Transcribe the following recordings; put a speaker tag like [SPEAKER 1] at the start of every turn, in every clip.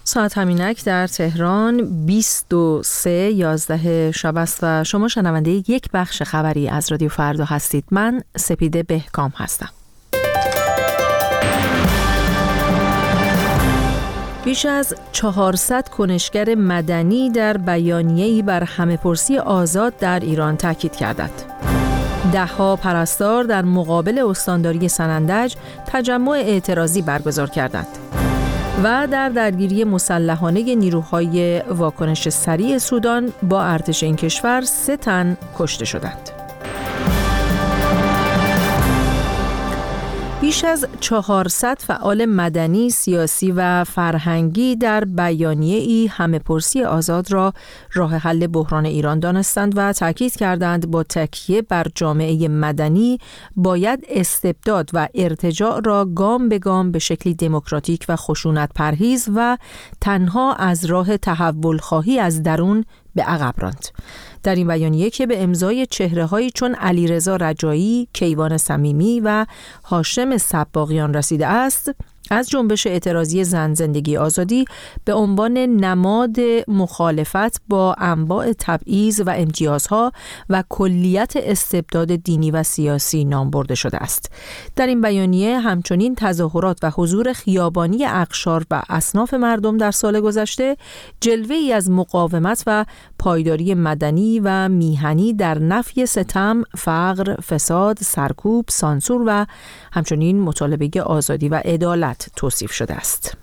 [SPEAKER 1] ساعت همینک در تهران 23:11 شب است و شما شنونده یک بخش خبری از رادیو فردا هستید. من سپیده بهکام هستم. بیش از 400 کنشگر مدنی در بیانیه‌ای بر همه‌پرسی آزاد در ایران تاکید کردند. ده‌ها پرستار در مقابل استانداری سنندج تجمع اعتراضی برگزار کردند. و در درگیری مسلحانه نیروهای واکنش سریع سودان با ارتش این کشور 3 تن کشته شدند. بیش از 400 فعال مدنی، سیاسی و فرهنگی در بیانیه‌ای همه‌پرسی آزاد را راه حل بحران ایران دانستند و تاکید کردند با تکیه بر جامعه مدنی باید استبداد و ارتجاع را گام به گام به شکلی دموکراتیک و خشونت پرهیز و تنها از راه تحول خواهی از درون به عقب راند. در این بیانیه که به امضای چهره‌هایی چون علیرضا رجایی، کیوان صمیمی و هاشم صباغیان رسیده است، از جنبش اعتراضی زن زندگی آزادی به عنوان نماد مخالفت با انواع تبعیض و امتیازها و کلیت استبداد دینی و سیاسی نام برده شده است. در این بیانیه همچنین تظاهرات و حضور خیابانی اقشار و اصناف مردم در سال گذشته جلوه‌ای از مقاومت و پایداری مدنی و میهنی در نفی ستم، فقر، فساد، سرکوب، سانسور و همچنین مطالبه آزادی و عدالت توصیف شده است.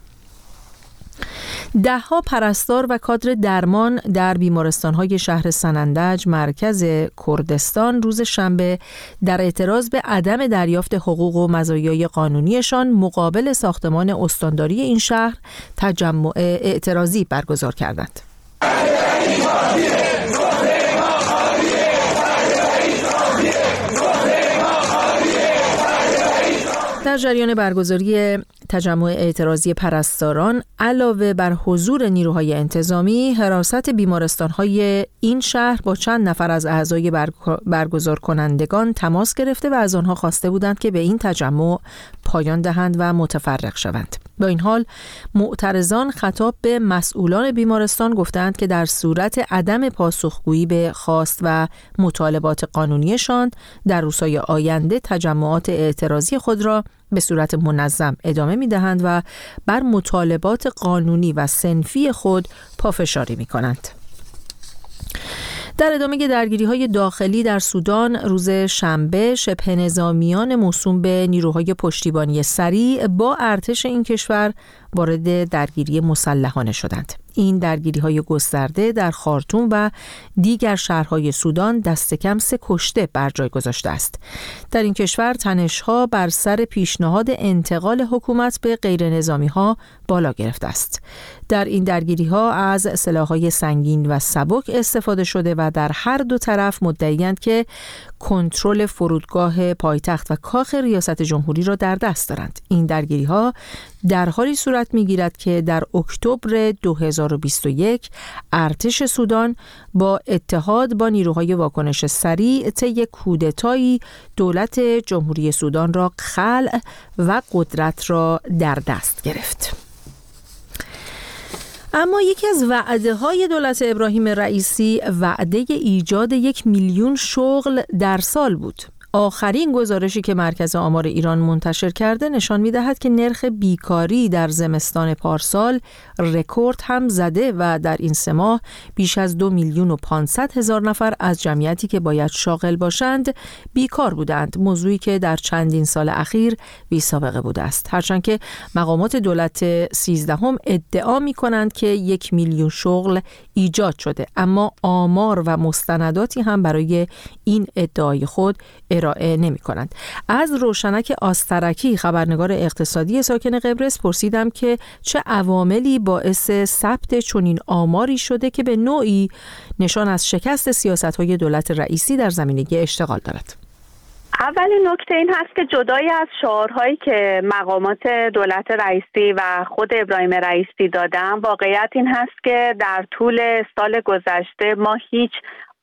[SPEAKER 1] ده‌ها پرستار و کادر درمان در بیمارستان‌های شهر سنندج مرکز کردستان روز شنبه در اعتراض به عدم دریافت حقوق و مزایای قانونیشان مقابل ساختمان استانداری این شهر تجمع اعتراضی برگزار کردند. در جریان برگزاری تجمع اعتراضی پرستاران علاوه بر حضور نیروهای انتظامی، حراست بیمارستان‌های این شهر با چند نفر از اعضای برگزار کنندگان تماس گرفته و از آنها خواسته بودند که به این تجمع پایان دهند و متفرق شوند. با این حال معترضان خطاب به مسئولان بیمارستان گفتند که در صورت عدم پاسخگویی به خواست و مطالبات قانونیشان در روزهای آینده تجمعات اعتراضی خود را به صورت منظم ادامه می‌دهند و بر مطالبات قانونی و صنفی خود پافشاری می‌کنند. در ادامه درگیری‌های داخلی در سودان روز شنبه شبه نظامیان موسوم به نیروهای پشتیبانی سریع با ارتش این کشور وارد درگیری مسلحانه شدند. این درگیری‌های گسترده در خارتوم و دیگر شهرهای سودان دست کم 3 کشته بر جای گذاشته است. در این کشور تنش‌ها بر سر پیشنهاد انتقال حکومت به غیر نظامی‌ها بالا گرفته است. در این درگیری‌ها از سلاح‌های سنگین و سبک استفاده شده و در هر دو طرف مدعی‌اند که کنترل فرودگاه پایتخت و کاخ ریاست جمهوری را در دست دارند. این درگیری‌ها در حالی صورت می‌گیرد که در اکتبر 2021 ارتش سودان با اتحاد با نیروهای واکنش سریع طی کودتایی دولت جمهوری سودان را خلع و قدرت را در دست گرفت. اما یکی از وعده‌های دولت ابراهیم رئیسی وعده ایجاد 1 میلیون شغل در سال بود. آخرین گزارشی که مرکز آمار ایران منتشر کرده نشان می‌دهد که نرخ بیکاری در زمستان پارسال رکورد هم زده و در این 3 ماه بیش از 2,500,000 نفر از جمعیتی که باید شاغل باشند بیکار بودند، موضوعی که در چندین سال اخیر بی سابقه بوده است. هرچند که مقامات دولت 13 ادعا می‌کنند که 1 میلیون شغل ایجاد شده، اما آمار و مستنداتی هم برای این ادعای خود ارائه نمی کنند. از روشنک آسترکی خبرنگار اقتصادی ساکن قبرس پرسیدم که چه عواملی باعث ثبت چنین آماری شده که به نوعی نشان از شکست سیاست‌های دولت رئیسی در زمینه اشتغال دارد.
[SPEAKER 2] اولین نکته این هست که جدای از شعارهایی که مقامات دولت رئیسی و خود ابراهیم رئیسی دادن، واقعیت این هست که در طول سال گذشته ما هیچ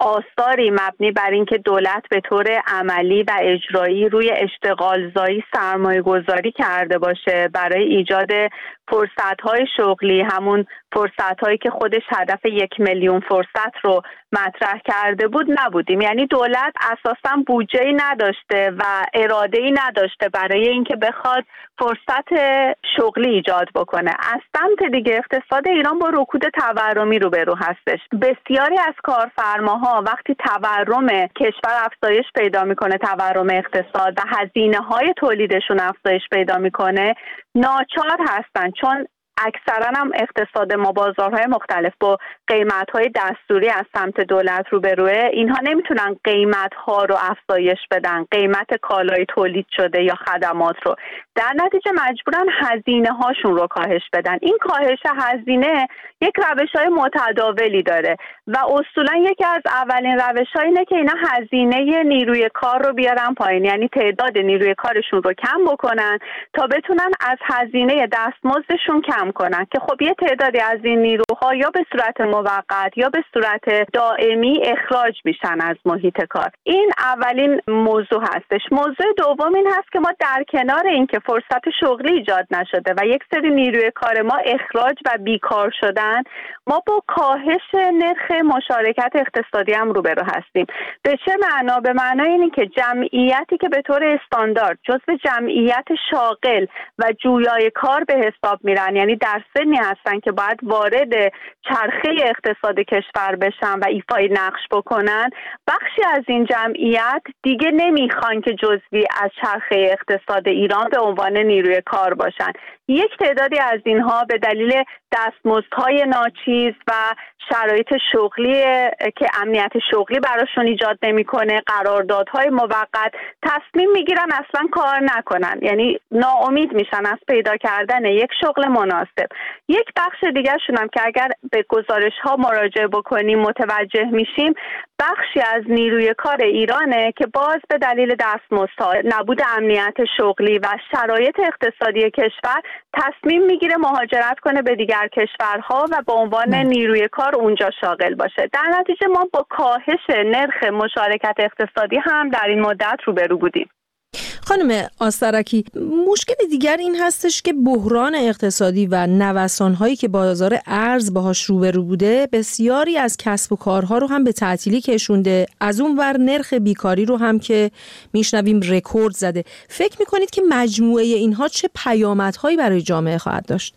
[SPEAKER 2] آثاری مبنی بر اینکه دولت به طور عملی و اجرایی روی اشتغالزایی سرمایه گذاری کرده باشه برای ایجاد فرصت‌های شغلی، همون فرصت‌هایی که خودش هدف 1 میلیون فرصت رو مطرح کرده بود نبودیم. یعنی دولت اساساً بودجه‌ای نداشته و اراده‌ای نداشته برای اینکه بخواد فرصت شغلی ایجاد بکنه. از سمت دیگه اقتصاد ایران با رکود تورمی روبرو هستش. بسیاری از کارفرماها وقتی تورم کشور افزایش پیدا میکنه، تورم اقتصاد و هزینه‌های تولیدشون افزایش پیدا میکنه، ناچار هستن، چون اکثرا هم اقتصاد ما بازارهای مختلف با قیمت‌های دستوری از سمت دولت روبروه، اینها نمیتونن قیمت‌ها رو افزایش بدن، قیمت کالای تولید شده یا خدمات رو، در نتیجه مجبورن هزینه‌هاشون رو کاهش بدن. این کاهش هزینه یک روش‌های متداولی داره و اصولا یکی از اولین روش‌ها اینه که اینا هزینه نیروی کار رو بیارن پایین، یعنی تعداد نیروی کارشون رو کم بکنن تا بتونن از هزینه دستمزدشون کم کنن، که خب یه تعدادی از این نیروها یا به صورت موقت یا به صورت دائمی اخراج میشن از محیط کار. این اولین موضوع هستش. موضوع دوم این هست که ما در کنار اینکه فرصت شغلی ایجاد نشده و یک سری نیروی کار ما اخراج و بیکار شدن، ما با کاهش نرخ مشارکت اقتصادی هم روبرو هستیم. به چه معنا؟ به معنای اینه که جمعیتی که به طور استاندارد جزو جمعیت شاغل و جویای کار به حساب میرن، یعنی در سنی هستن که باید وارد چرخه اقتصاد کشور بشن و ایفای نقش بکنن، بخشی از این جمعیت دیگه نمیخوان که جزوی از چرخه اقتصاد ایران به عنوان نیروی کار باشن. یک تعدادی از اینها به دلیل دستمزدهای ناچیز و شرایط شغلی که امنیت شغلی براشون ایجاد نمیکنه، قراردادهای موقت، تصمیم میگیرن اصلا کار نکنن، یعنی ناامید میشن از پیدا کردن یک شغل مناسب. یک بخش دیگه شونم که اگر به گزارش ها مراجعه بکنیم متوجه میشیم، بخشی از نیروی کار ایرانه که باز به دلیل دستمزدها، نبود امنیت شغلی و شرایط اقتصادی کشور تصمیم میگیره مهاجرت کنه به دیگر کشورها و به عنوان نیروی کار اونجا شاغل باشه. در نتیجه ما با کاهش نرخ مشارکت اقتصادی هم در این مدت روبرو بودیم.
[SPEAKER 1] خانم آسترکی، مشکل دیگر این هستش که بحران اقتصادی و نوسان‌هایی که بازار ارز باهاش روبرو بوده بسیاری از کسب و کارها رو هم به تعطیلی کشونده، از اون ور نرخ بیکاری رو هم که میشنویم رکورد زده. فکر میکنید که مجموعه اینها چه پیامدهایی برای جامعه خواهد داشت؟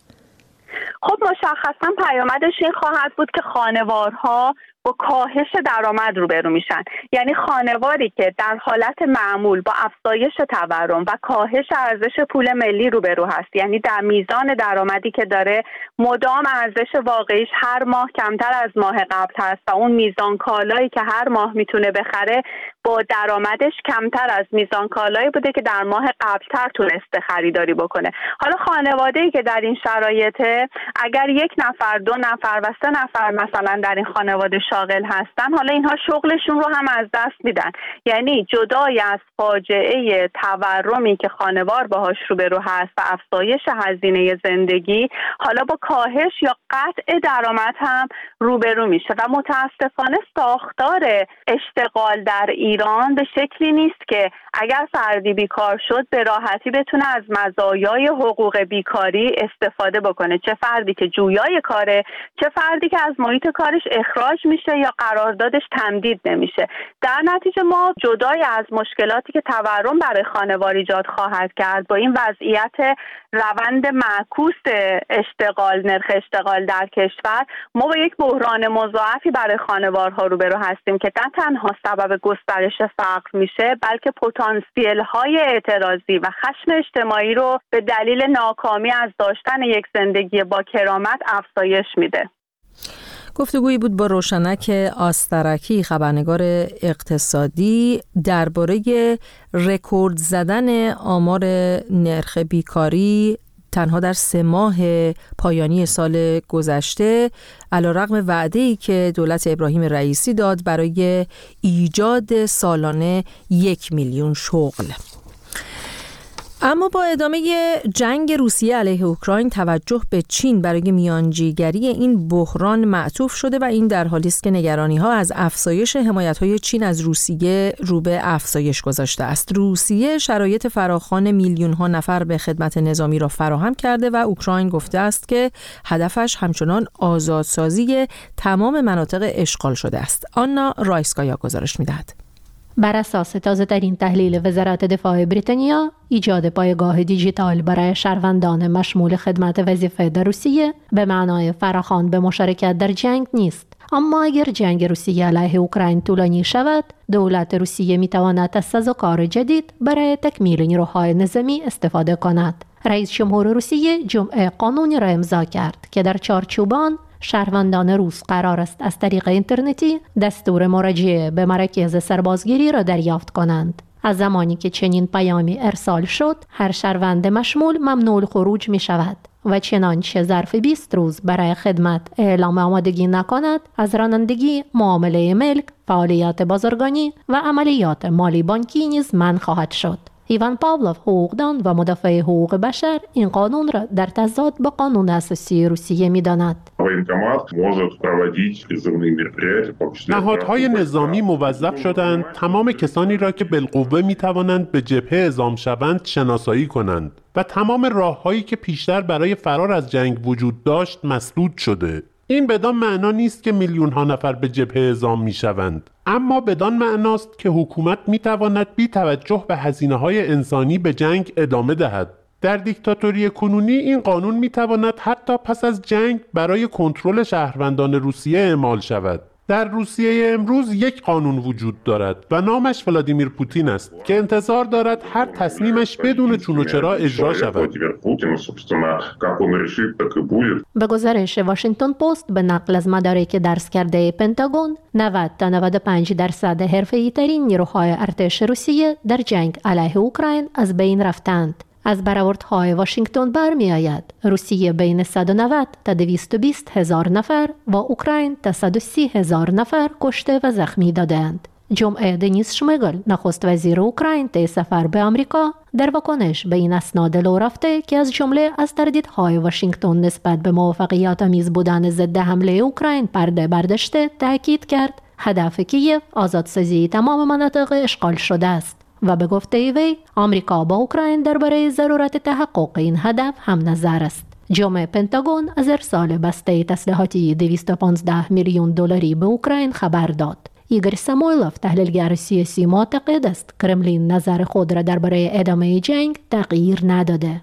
[SPEAKER 2] خب مشخصا پیامدش این خواهد بود که خانوارها با کاهش درآمد روبرو میشن. یعنی خانواری که در حالت معمول با افزایش تورم و کاهش ارزش پول ملی روبرو هست، یعنی در میزان درآمدی که داره مدام ارزش واقعیش هر ماه کمتر از ماه قبل هست و اون میزان کالایی که هر ماه میتونه بخره با درآمدش کمتر از میزان کالایی بوده که در ماه قبلتر تونسته خریداری بکنه. حالا خانواده‌ای که در این شرایطه، اگر 1 نفر 2 نفر و 3 نفر مثلا در این خانواده شاغل هستن، حالا اینها شغلشون رو هم از دست میدن. یعنی جدای از فاجعه تورمی که خانوار باهاش روبرو هست و افزایش هزینه زندگی، حالا با کاهش یا قطع درآمد هم روبرو میشه و متاسفانه ساختار اشتغال در ایران به شکلی نیست که اگر فردی بیکار شد به راحتی بتونه از مزایای حقوق بیکاری استفاده بکنه، چه فردی که جویای کاره، چه فردی که از محیط کارش اخراج میشه یا قراردادش تمدید نمیشه. در نتیجه ما جدای از مشکلاتی که تورم برای خانوار ایجاد خواهد کرد، با این وضعیت روند معکوس اشتغال، نرخ اشتغال در کشور، ما با یک بحران مضاعفی برای خانوارها روبرو هستیم که نه تنها سبب گسترش فقر میشه، بلکه پتانسیل های اعتراضی و خشم اجتماعی رو به دلیل ناکامی از داشتن یک زندگی با کرامت افزایش میده.
[SPEAKER 1] گفتگویی بود با روشنک آسترکی، خبرنگار اقتصادی، درباره رکورد زدن آمار نرخ بیکاری تنها در 3 ماه پایانی سال گذشته، علیرغم وعده‌ای که دولت ابراهیم رئیسی داد برای ایجاد سالانه 1 میلیون شغل. اما با ادامه جنگ روسیه علیه اوکراین توجه به چین برای میانجیگری این بحران معطوف شده و این در حالی است که نگرانی‌ها از افزایش حمایت‌های چین از روسیه رو به افزایش گذاشته است. روسیه شرایط فراخوان میلیون‌ها نفر به خدمت نظامی را فراهم کرده و اوکراین گفته است که هدفش همچنان آزادسازی تمام مناطق اشغال شده است. آنا رایسکایا گزارش می‌دهد.
[SPEAKER 3] بر اساس تازه‌ترین تحلیل وزارت دفاع بریتانیا، ایجاد پایگاه دیجیتال برای شهروندان مشمول خدمت وظیفه در روسیه به معنای فراخوان به مشارکت در جنگ نیست. اما اگر جنگ روسیه علیه اوکراین طولانی شود، دولت روسیه می‌تواند از سازوکار جدید برای تکمیل نیروهای نظامی استفاده کند. رئیس جمهور روسیه جمعه قانونی را امضا کرد که در چارچوب آن شهروندان روس قرار است از طریق اینترنتی دستور مراجعه به مراکز سربازگیری را دریافت کنند. از زمانی که چنین پیامی ارسال شد، هر شهروند مشمول ممنوع الخروج می شود و چنانچه ظرف 20 روز برای خدمت اعلام آمادگی نکند، از رانندگی، معامله ملک، فعالیت بازرگانی و عملیات مالی بانکی نیز منع خواهد شد. ایوان پاولوف، حقوقدان و مدافع حقوق بشر، این قانون را در تضاد با قانون اساسی روسیه می‌داند.
[SPEAKER 4] نهادهای نظامی موظف شدند تمام کسانی را که بالقوه می‌توانند به جبهه اعزام شوند شناسایی کنند و تمام راه‌هایی که پیشتر برای فرار از جنگ وجود داشت مسدود شده. این بدان معنا نیست که میلیون‌ها نفر به جبهه اعزام می‌شوند، اما بدان معناست که حکومت می‌تواند بی توجه به هزینه‌های انسانی به جنگ ادامه دهد. در دیکتاتوری کنونی این قانون می‌تواند حتی پس از جنگ برای کنترل شهروندان روسیه اعمال شود. در روسیه امروز یک قانون وجود دارد و نامش ولادیمیر پوتین است که انتظار دارد هر تصمیمش بدون چون و چرا اجرا شود.
[SPEAKER 3] به گزارش واشنگتن پست به نقل از مدارک درس کرده پنتاگون، 90 تا 95% حرفه‌ای ترین نیروهای ارتش روسیه در جنگ علیه اوکراین از بین رفتند. از برآوردهای واشنگتن برمی آید روسیه بین 190 تا 220 هزار نفر و اوکراین تا 130 هزار نفر کشته و زخمی دادند. جمعه دنیس شمیگل، نخست وزیر اوکراین، طی سفر به آمریکا در واکنش به این اسناد لو رفته که از جمله از تردیدهای واشنگتن نسبت به موفقیت آمیز بودن ضد حمله اوکراین پرده برداشته، تاکید کرد هدف کیف آزادسازی تمام مناطق اشغال شده است و به گفته وی آمریکا با اوکراین درباره ضرورت تحقق این هدف هم نظر است. جمعه پنتاگون از ارسال بسته تسلیحاتی 215 میلیون دلاری به اوکراین خبر داد. ایگور سامویلوف، تحلیلگر سیاسی، معتقد است کرملین نظر خود را درباره ادامه جنگ تغییر نداده.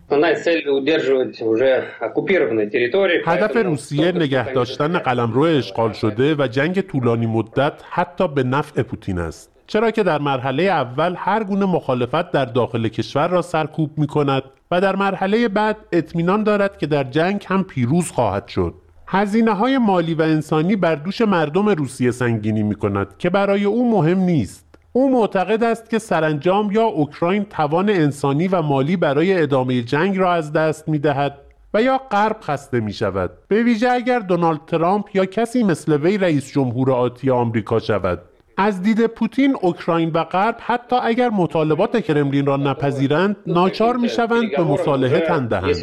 [SPEAKER 4] هدف روسیه نگه داشتن قلمرو اشغال شده و جنگ طولانی مدت حتی به نفع پوتین است، چرا که در مرحله اول هر گونه مخالفت در داخل کشور را سرکوب می کند و در مرحله بعد اطمینان دارد که در جنگ هم پیروز خواهد شد. هزینه‌های مالی و انسانی بر دوش مردم روسیه سنگینی می کند که برای او مهم نیست. او معتقد است که سرانجام یا اوکراین توان انسانی و مالی برای ادامه جنگ را از دست می دهد و یا غرب خسته می شود، به ویژه اگر دونالد ترامپ یا کسی مثل وی رئیس جمهور آتی آمریکا شود. از دید پوتین، اوکراین و غرب حتی اگر مطالبات کرملین را نپذیرند، ناچار می‌شوند به مصالحه تن دهند.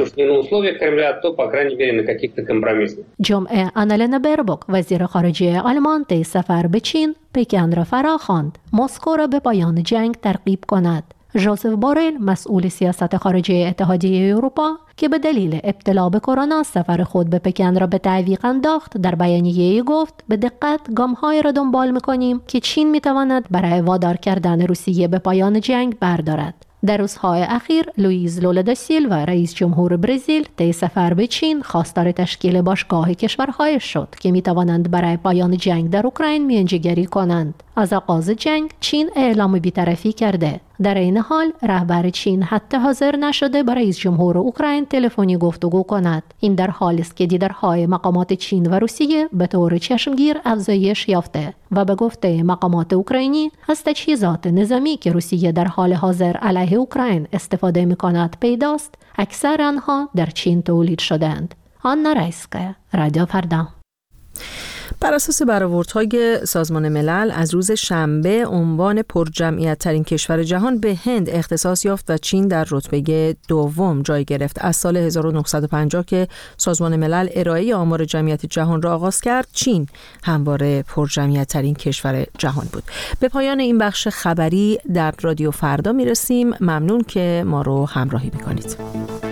[SPEAKER 3] جمعه آنالنا بربوک، وزیر خارجه آلمان، طی سفر به چین پکن را فراخواند مسکو را به پایان جنگ ترغیب کند. ژوزف بورل، مسئول سیاست خارجه اتحادیه اروپا که به دلیل ابتلا به کرونا سفر خود به پکن را به تعویق انداخت، در بیانیه‌ای گفت به دقت گام‌هایی را دنبال می‌کنیم که چین می‌تواند برای وادار کردن روسیه به پایان جنگ بردارد. در روزهای اخیر لوئیز لولا دا سیلوا، رئیس جمهور برزیل، طی سفر به چین خواستار تشکیل باشگاه کشورهای شد که می‌توانند برای پایان جنگ در اوکراین میانجیگری کنند. از آغاز جنگ چین اعلام بی‌طرفی کرده. در این حال رهبر چین حتی حاضر نشده با رئیس جمهور اوکراین تلفنی گفتگو کند. این در حالی است که دیدارهای مقامات چین و روسیه به طور چشمگیر افزایش یافته و به گفته مقامات اوکراینی از تجهیزات نظامی که روسیه در حال حاضر علیه اوکراین استفاده می‌کند پیداست، اکثر آنها در چین تولید شدند. آنا رایسکایا، رادیو فردا.
[SPEAKER 1] بر اساس برآوردهای سازمان ملل از روز شنبه عنوان پرجمعیت ترین کشور جهان به هند اختصاص یافت و چین در رتبه دوم جای گرفت. از سال 1950 که سازمان ملل ارائه آمار جمعیت جهان را آغاز کرد، چین همواره پرجمعیت ترین کشور جهان بود. به پایان این بخش خبری در رادیو فردا میرسیم. ممنون که ما رو همراهی میکنید.